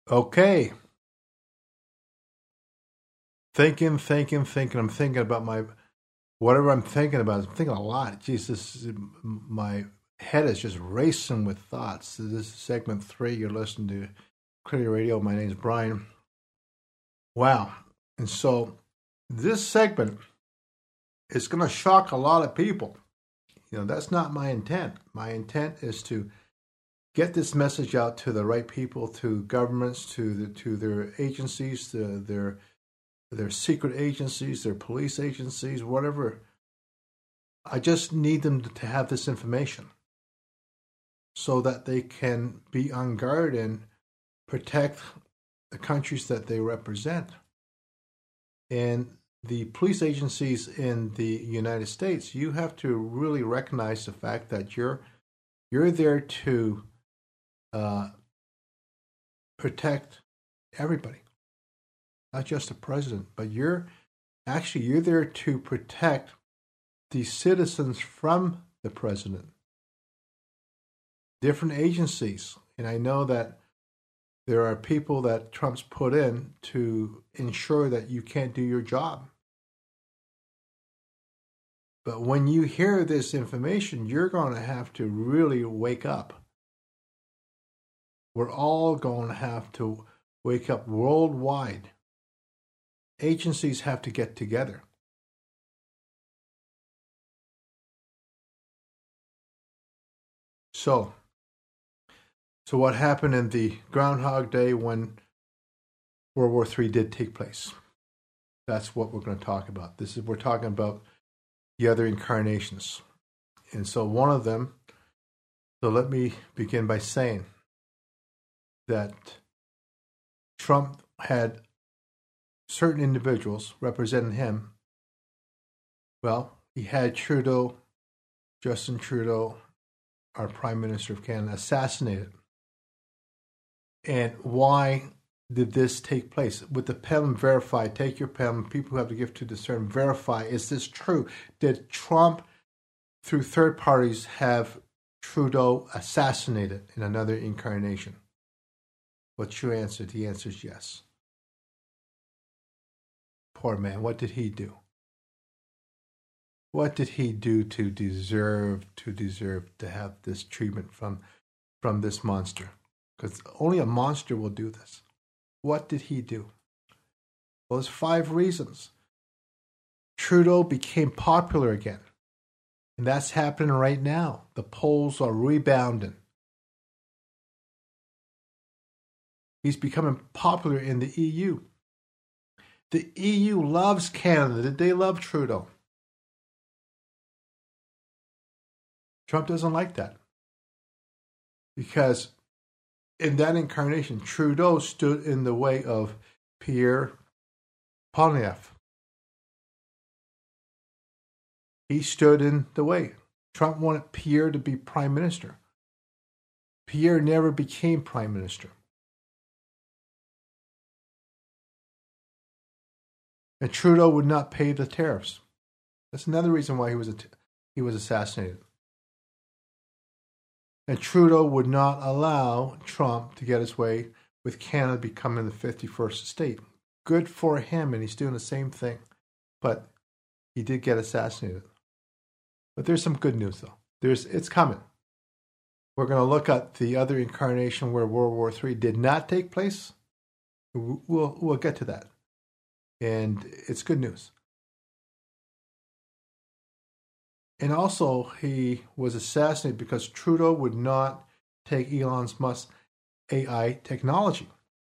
Okay. Thinking. I'm thinking about whatever I'm thinking about. I'm thinking a lot. Jesus, my head is just racing with thoughts. This is segment 3. You're listening to Clear Radio. My name is Brian. Wow. And so this segment is going to shock a lot of people. That's not my intent. My intent is to get this message out to the right people, to governments, to their agencies, to their secret agencies, their police agencies, whatever. I just need them to have this information so that they can be on guard and protect the countries that they represent. And the police agencies in the United States, you have to really recognize the fact that you're there to protect everybody, not just the president, but you're there to protect the citizens from the president. Different agencies, and I know that there are people that Trump's put in to ensure that you can't do your job. But when you hear this information, you're going to have to really wake up. We're all going to have to wake up worldwide. Agencies have to get together. So what happened in the Groundhog Day when World War III did take place? That's what we're going to talk about. We're talking about the other incarnations. And so one of them, so let me begin by saying that Trump had certain individuals representing him. Well, he had Justin Trudeau, our Prime Minister of Canada, assassinated. And why did this take place? With the pen, verify. Take your pen. People who have the gift to discern. Verify. Is this true? Did Trump, through third parties, have Trudeau assassinated in another incarnation? What's your answer? The answer is yes. Poor man. What did he do? What did he do to deserve to have this treatment from this monster? Because only a monster will do this. What did he do? Well, there's 5 reasons. Trudeau became popular again. And that's happening right now. The polls are rebounding. He's becoming popular in the EU. The EU loves Canada. They love Trudeau. Trump doesn't like that. Because in that incarnation, Trudeau stood in the way of Pierre Poilievre. He stood in the way. Trump wanted Pierre to be prime minister. Pierre never became prime minister. And Trudeau would not pay the tariffs. That's another reason why he was assassinated. And Trudeau would not allow Trump to get his way with Canada becoming the 51st state. Good for him, and he's doing the same thing. But he did get assassinated. But there's some good news, though. It's coming. We're going to look at the other incarnation where World War III did not take place. We'll get to that. And it's good news. And also, he was assassinated because Trudeau would not take Elon Musk's AI technology.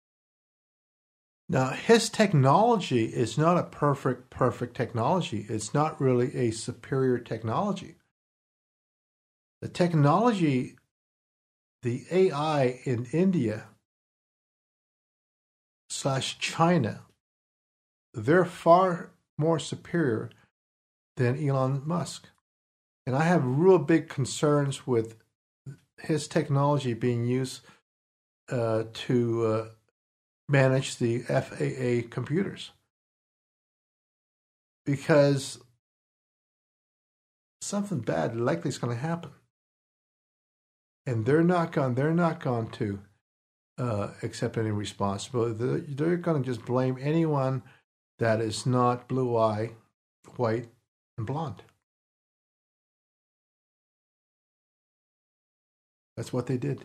Now, his technology is not a perfect technology. It's not really a superior technology. The technology, the AI in India / China, they're far more superior than Elon Musk. And I have real big concerns with his technology being used to manage the FAA computers. Because something bad likely is going to happen. And they're not going to accept any responsibility. They're going to just blame anyone that is not blue-eye, white, and blonde. That's what they did.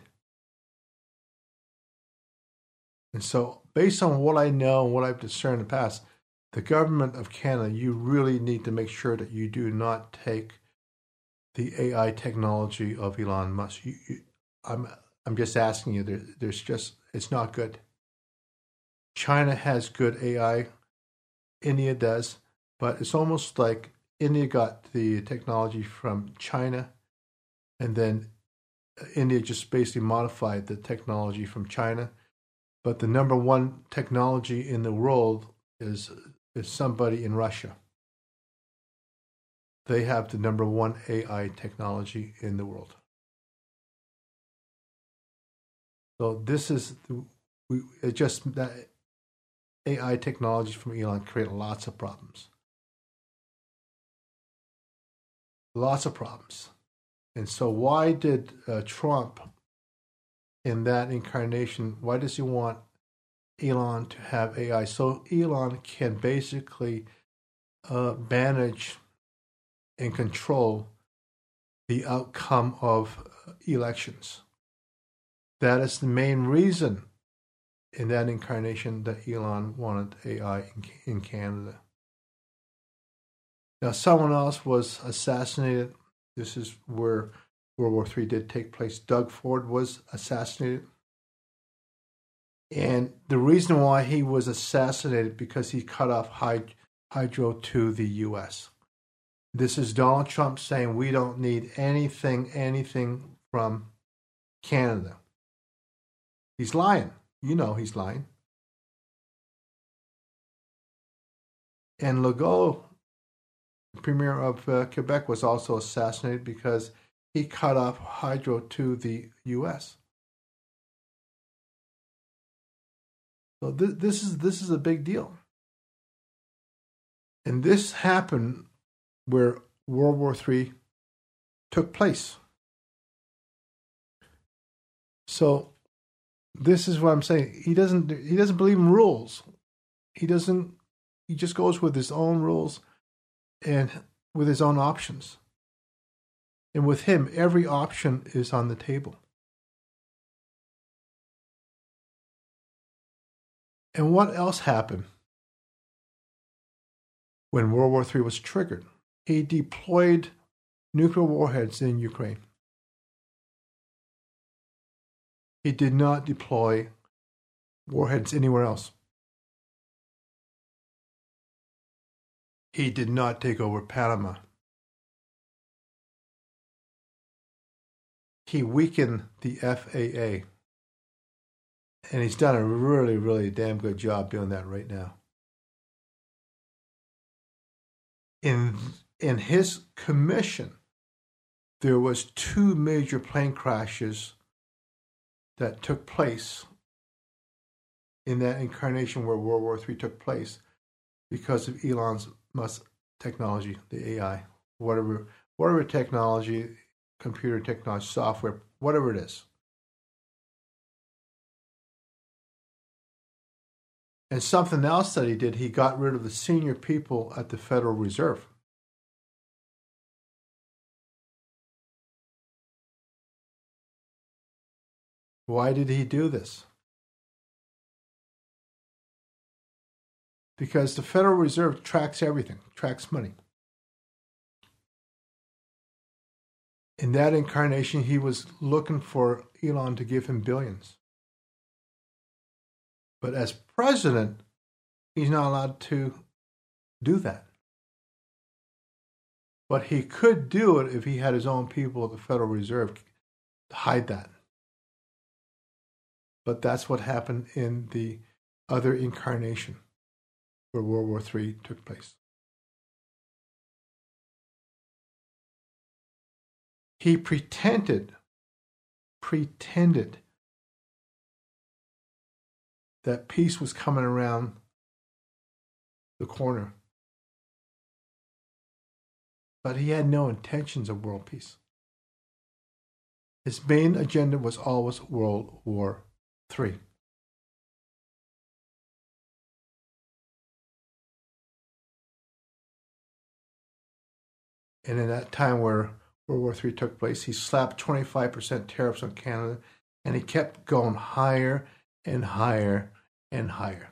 And so, based on what I know and what I've discerned in the past, the government of Canada, you really need to make sure that you do not take the AI technology of Elon Musk. I'm just asking you. There's just, it's not good. China has good AI. India does, but it's almost like India got the technology from China, and then India just basically modified the technology from China. But the number one technology in the world is somebody in Russia. They have the number one AI technology in the world. So this is that AI technology from Elon create lots of problems. Lots of problems. And so why did Trump, in that incarnation, why does he want Elon to have AI? So Elon can basically manage and control the outcome of elections. That is the main reason in that incarnation that Elon wanted AI in Canada. Now, someone else was assassinated. This is where World War III did take place. Doug Ford was assassinated. And the reason why he was assassinated because he cut off hydro to the U.S. This is Donald Trump saying we don't need anything from Canada. He's lying. You know he's lying. And Legault, Premier of Quebec, was also assassinated because he cut off hydro to the U.S. So this is a big deal. And this happened where World War III took place. So this is what I'm saying. He doesn't believe in rules. He just goes with his own rules and with his own options. And with him, every option is on the table. And what else happened when World War III was triggered? He deployed nuclear warheads in Ukraine. He did not deploy warheads anywhere else. He did not take over Panama. He weakened the FAA. And he's done a really, really damn good job doing that right now. In his commission, there was 2 major plane crashes that took place in that incarnation where World War III took place because of Elon Musk technology, the AI, whatever technology, computer technology, software, whatever it is. And something else that he did, he got rid of the senior people at the Federal Reserve. Why did he do this? Because the Federal Reserve tracks everything, tracks money. In that incarnation, he was looking for Elon to give him billions. But as president, he's not allowed to do that. But he could do it if he had his own people at the Federal Reserve to hide that. But that's what happened in the other incarnation where World War III took place. He pretended that peace was coming around the corner. But he had no intentions of world peace. His main agenda was always World War III. And in that time where World War III took place, he slapped 25% tariffs on Canada, and he kept going higher and higher and higher.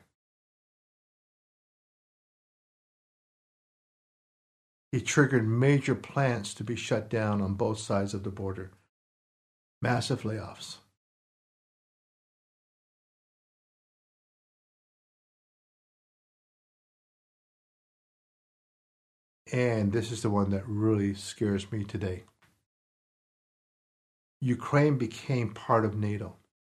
He triggered major plants to be shut down on both sides of the border. Massive layoffs. And this is the one that really scares me today. Ukraine became part of NATO.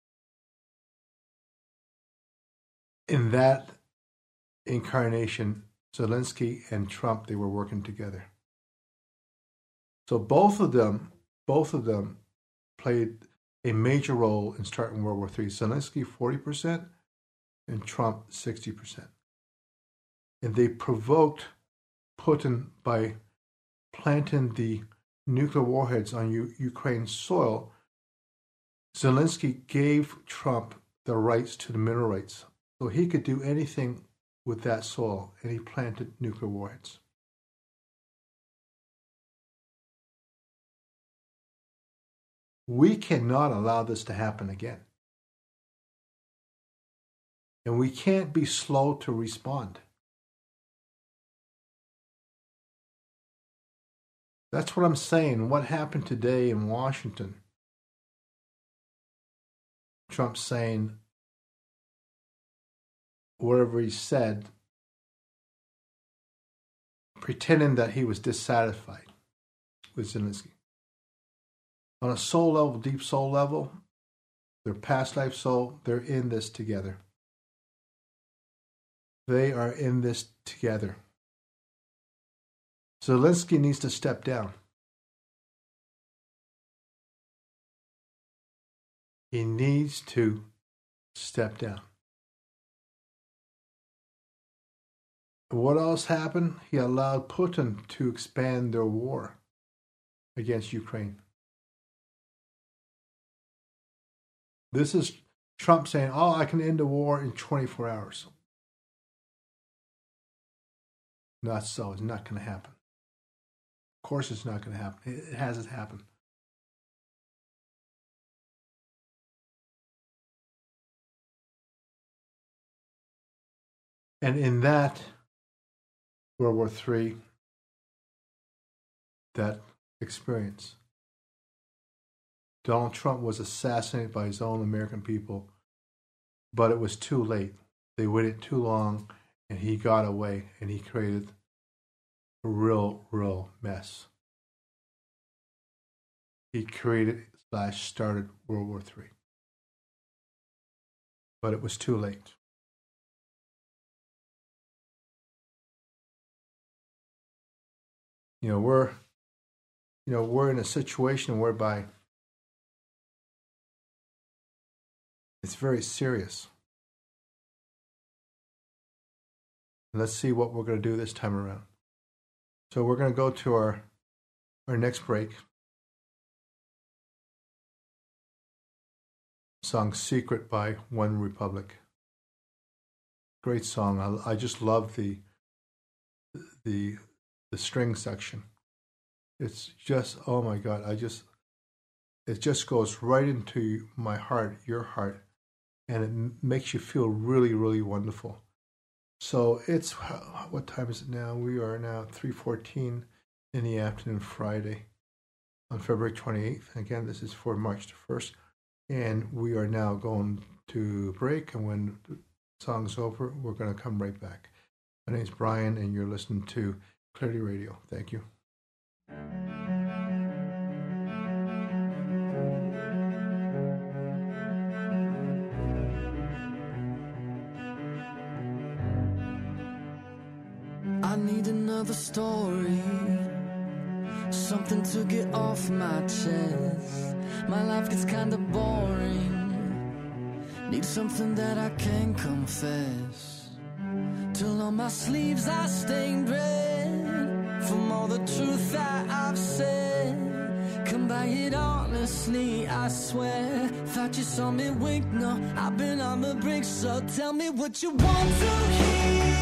In that incarnation, Zelensky and Trump, they were working together. So both of them played a major role in starting World War III. Zelensky 40% and Trump 60%. And they provoked Putin by planting the nuclear warheads on Ukraine's soil. Zelensky gave Trump the rights to the mineral rights, so he could do anything with that soil, and he planted nuclear warheads. We cannot allow this to happen again. And we can't be slow to respond. That's what I'm saying. What happened today in Washington? Trump saying whatever he said, pretending that he was dissatisfied with Zelensky. On a soul level, deep soul level, their past life soul, they're in this together. They are in this together. Zelensky needs to step down. He needs to step down. What else happened? He allowed Putin to expand their war against Ukraine. This is Trump saying, oh, I can end the war in 24 hours. Not so. It's not going to happen. Of course it's not going to happen. It hasn't happened. And in that World War III, that experience, Donald Trump was assassinated by his own American people, but it was too late. They waited too long, and he got away, and he created a real mess. He created/started World War III. But it was too late. We're in a situation whereby it's very serious. And let's see what we're going to do this time around. So we're going to go to our next break. Song Secret by One Republic. Great song. I just love the string section. It's just, oh my God, it just goes right into my heart, your heart, and it makes you feel really, really wonderful. So it's, what time is it now? We are now 3:14 in the afternoon, Friday, on February 28th. Again, this is for March the 1st, and we are now going to break, and when the song's over, we're going to come right back. My name's Brian, and you're listening to Clarity Radio. Thank you. I need another story, something to get off my chest. My life gets kinda boring, need something that I can confess. Till on my sleeves I stained red from all the truth that I've said. Come by it honestly, I swear. Thought you saw me wink, no, I've been on the brink. So tell me what you want to hear.